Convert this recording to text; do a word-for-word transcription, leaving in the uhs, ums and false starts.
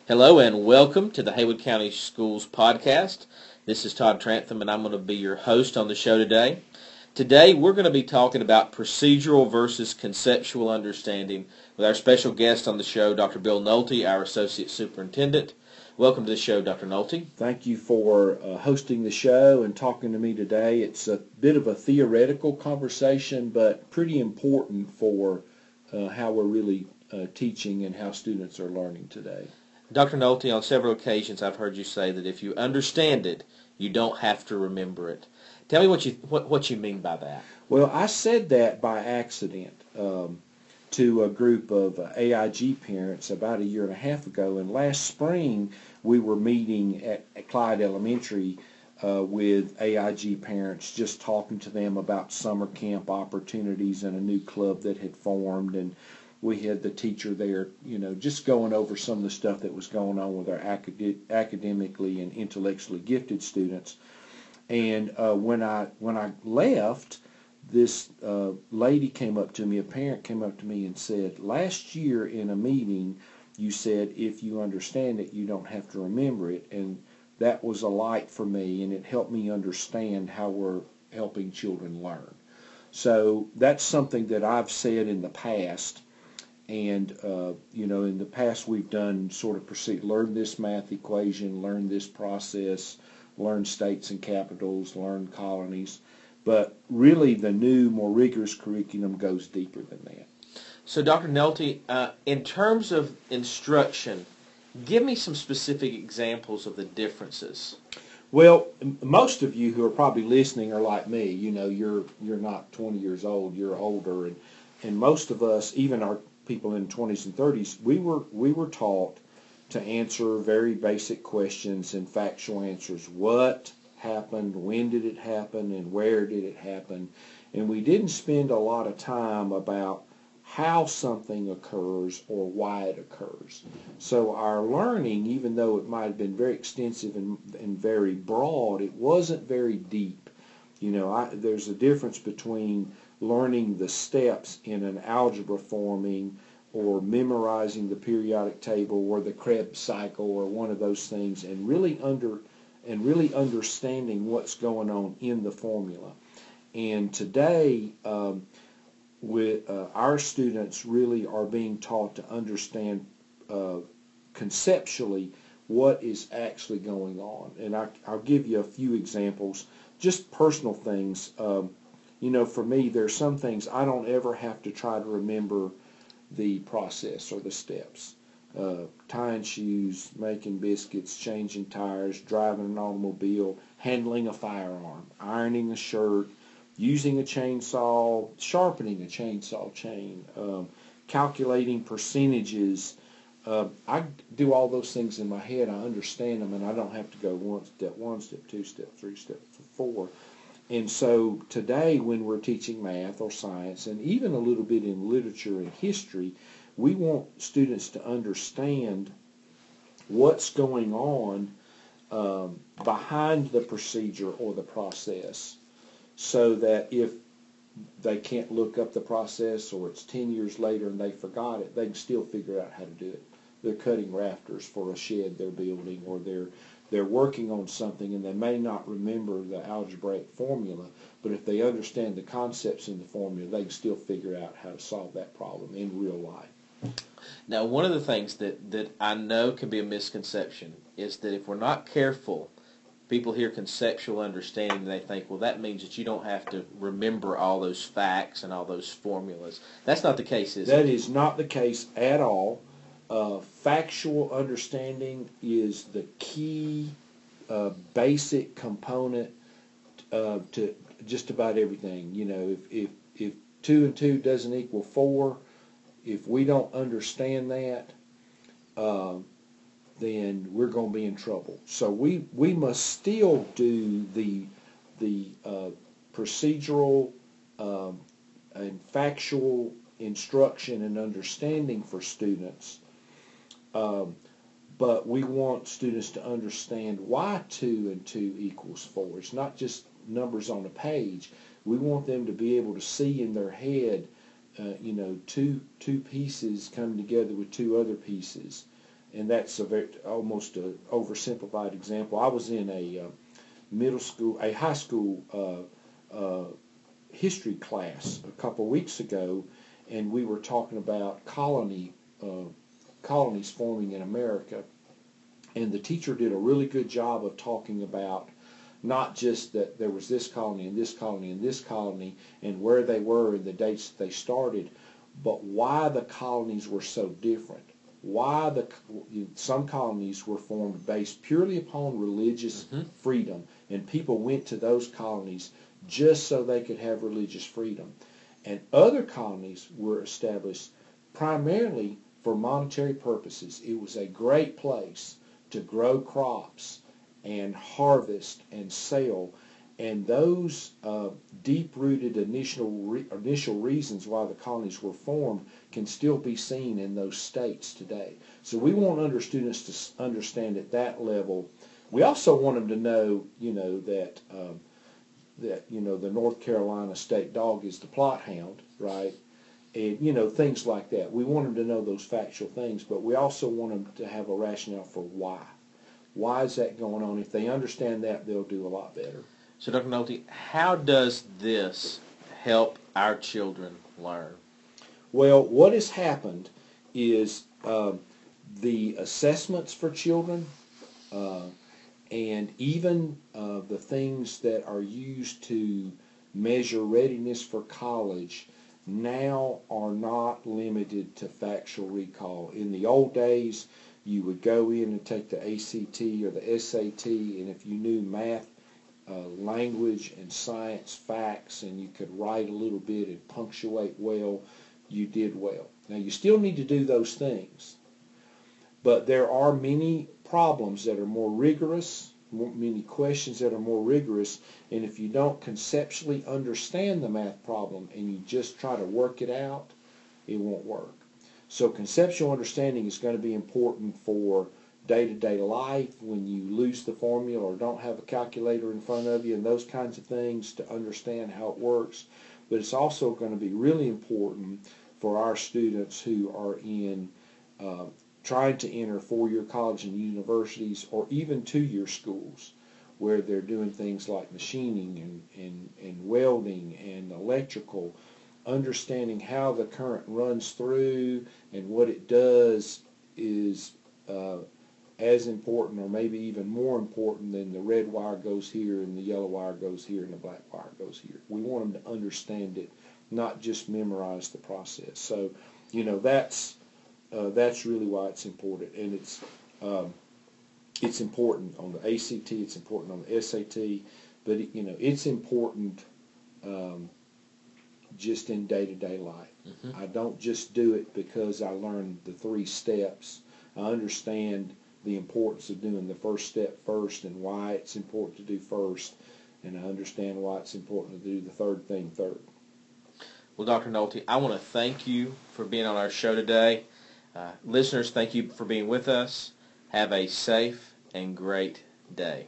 Hello and welcome to the Haywood County Schools podcast. This is Todd Trantham and I'm going to be your host on the show today. Today we're going to be talking about procedural versus conceptual understanding with our special guest on the show, Doctor Bill Nolte, our Associate Superintendent. Welcome to the show, Doctor Nolte. Thank you for uh, hosting the show and talking to me today. It's a bit of a theoretical conversation, but pretty important for uh, how we're really uh, teaching and how students are learning today. Doctor Nolte, on several occasions I've heard you say that if you understand it, you don't have to remember it. Tell me what you what, what you mean by that. Well, I said that by accident um, to a group of uh, A I G parents about a year and a half ago, and last spring we were meeting at, at Clyde Elementary uh, with A I G parents, just talking to them about summer camp opportunities and a new club that had formed, and we had the teacher there, you know, just going over some of the stuff that was going on with our acad- academically and intellectually gifted students. And uh, when I when I left, this uh, lady came up to me, a parent came up to me and said, last year in a meeting, you said if you understand it, you don't have to remember it. And that was a light for me, and it helped me understand how we're helping children learn. So that's something that I've said in the past. And, uh, you know, in the past we've done sort of proceed, learn this math equation, learn this process, learn states and capitals, learn colonies. But really the new, more rigorous curriculum goes deeper than that. So, Doctor Nolte, uh, in terms of instruction, give me some specific examples of the differences. Well, most of you who are probably listening are like me. You know, you're you're not twenty years old, you're older. And, and most of us, even our people in twenties and thirties, we were we were taught to answer very basic questions and factual answers. What happened, when did it happen, and where did it happen? And we didn't spend a lot of time about how something occurs or why it occurs. So our learning, even though it might have been very extensive and, and very broad, it wasn't very deep. You know, I, there's a difference between learning the steps in an algebra forming or memorizing the periodic table or the Krebs cycle or one of those things, and really under and really understanding what's going on in the formula. And today, um, with uh, our students really are being taught to understand uh, conceptually what is actually going on. And I, I'll give you a few examples, just personal things. Um, you know, for me, there are some things I don't ever have to try to remember the process or the steps. Uh, tying shoes, making biscuits, changing tires, driving an automobile, handling a firearm, ironing a shirt, using a chainsaw, sharpening a chainsaw chain, um, calculating percentages. Uh, I do all those things in my head. I understand them, and I don't have to go one step one, step two, step three, step four. And so today when we're teaching math or science, and even a little bit in literature and history, we want students to understand what's going on um, behind the procedure or the process, so that if they can't look up the process or it's ten years later and they forgot it, they can still figure out how to do it. They're cutting rafters for a shed they're building, or they're they're working on something and they may not remember the algebraic formula, but if they understand the concepts in the formula, they can still figure out how to solve that problem in real life. Now, one of the things that, that I know can be a misconception is that if we're not careful, people hear conceptual understanding and they think, well, that means that you don't have to remember all those facts and all those formulas. That's not the case, is That it? is not the case at all. Uh, factual understanding is the key uh, basic component uh, to just about everything. You know, if, if, if two and two doesn't equal four, if we don't understand that, uh, then we're going to be in trouble. So we, we must still do the the uh, procedural um, and factual instruction and understanding for students, um, but we want students to understand why two and two equals four. It's not just numbers on a page. We want them to be able to see in their head, uh, you know, two two pieces come together with two other pieces. and that's a very almost a oversimplified example. I was in a uh, middle school, a high school uh, uh, history class a couple of weeks ago, and we were talking about colony uh, colonies forming in America, and the teacher did a really good job of talking about not just that there was this colony and this colony and this colony and where they were and the dates that they started, but why the colonies were so different. Why the some colonies were formed based purely upon religious mm-hmm. freedom, and people went to those colonies just so they could have religious freedom. And other colonies were established primarily for monetary purposes. It was a great place to grow crops and harvest and sell, and those uh, deep-rooted initial re- initial reasons why the colonies were formed can still be seen in those states today. So we want under students to understand at that level. We also want them to know, you know, that um, that you know the North Carolina state dog is the Plott hound, right? And you know things like that. We want them to know those factual things, but we also want them to have a rationale for why. Why is that going on? If they understand that, they'll do a lot better. So, Doctor Nolte, how does this help our children learn? Well, what has happened is uh, the assessments for children uh, and even uh, the things that are used to measure readiness for college now are not limited to factual recall. In the old days, you would go in and take the A C T or the S A T, and if you knew math, uh, language, and science facts, and you could write a little bit and punctuate well, you did well. Now, you still need to do those things, but there are many problems that are more rigorous, more, many questions that are more rigorous, and if you don't conceptually understand the math problem and you just try to work it out, it won't work. So conceptual understanding is going to be important for day-to-day life when you lose the formula or don't have a calculator in front of you and those kinds of things to understand how it works. But it's also going to be really important for our students who are in uh, trying to enter four-year college and universities or even two-year schools where they're doing things like machining and, and, and welding and electrical. Understanding how the current runs through and what it does is uh, as important or maybe even more important than the red wire goes here and the yellow wire goes here and the black wire goes here. We want them to understand it, not just memorize the process. So, you know, that's uh, that's really why it's important. And it's um, it's important on the A C T, it's important on the S A T, but, it, you know, it's important um, just in day-to-day life. Mm-hmm. I don't just do it because I learned the three steps. I understand the importance of doing the first step first and why it's important to do first, and I understand why it's important to do the third thing third. Well, Doctor Nolte, I want to thank you for being on our show today. Uh, listeners, thank you for being with us. Have a safe and great day.